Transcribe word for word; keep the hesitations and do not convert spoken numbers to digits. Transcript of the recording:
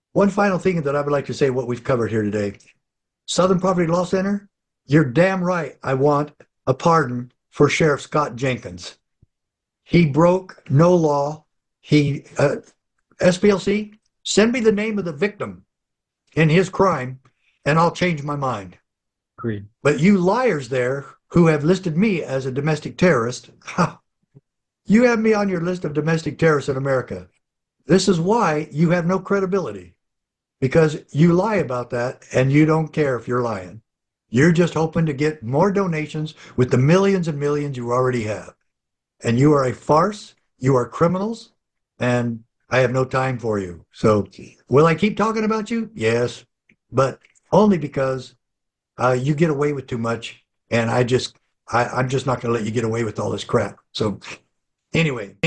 One final thing that I would like to say what we've covered here today. Southern Poverty Law Center, you're damn right. I want a pardon for Sheriff Scott Jenkins. He broke no law. He, uh, S P L C, send me the name of the victim in his crime, and I'll change my mind. Agreed. But you liars there who have listed me as a domestic terrorist, you have me on your list of domestic terrorists in America. This is why you have no credibility, because you lie about that and you don't care if you're lying. You're just hoping to get more donations with the millions and millions you already have. And you are a farce. You are criminals. And I have no time for you. So will I keep talking about you? Yes, but only because uh, you get away with too much. And I just, I, I'm just not going to let you get away with all this crap. So anyway.